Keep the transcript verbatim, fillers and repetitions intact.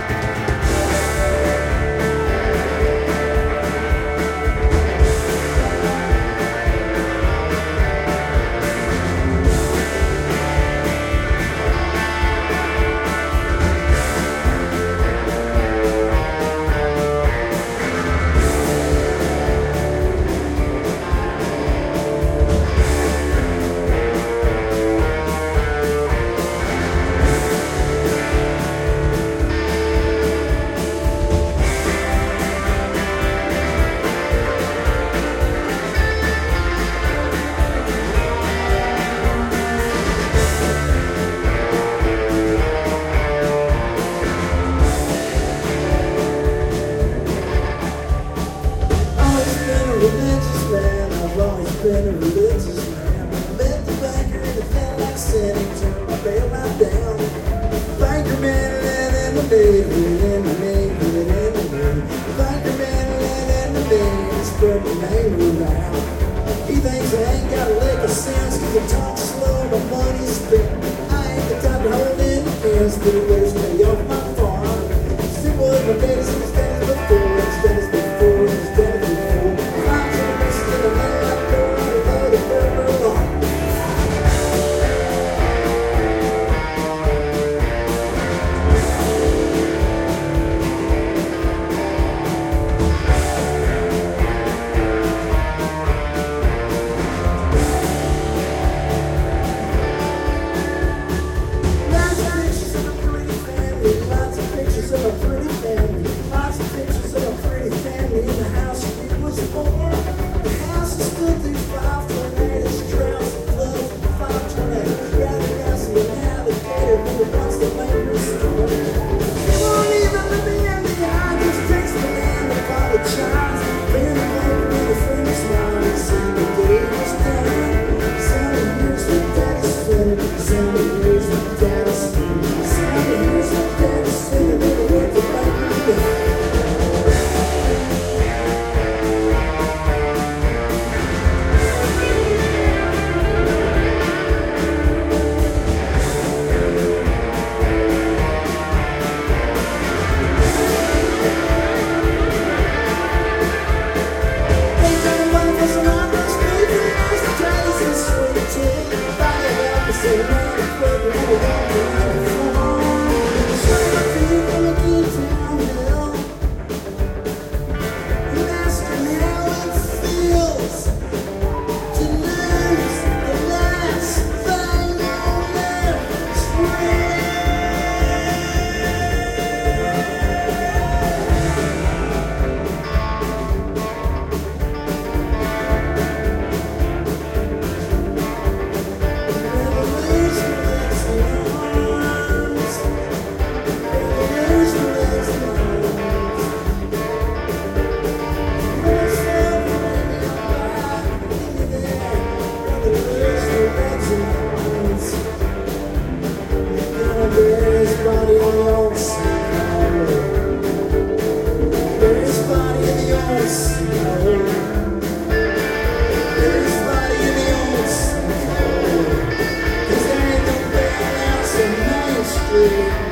Been a religious man. Met the banker and it felt like sinning. Turned my bailout down. Banker man and the neighborhood and the neighborhood and the neighborhood. Banker man and the neighborhood. Spread my name around. He thinks I ain't got a lick of sense cause I talk slow, my money's spent. I ain't the type to hold in the fence, but it wears me off my farm. It was my days and stands before, instead of before, instead of before. I'm to the rest of the night. Street.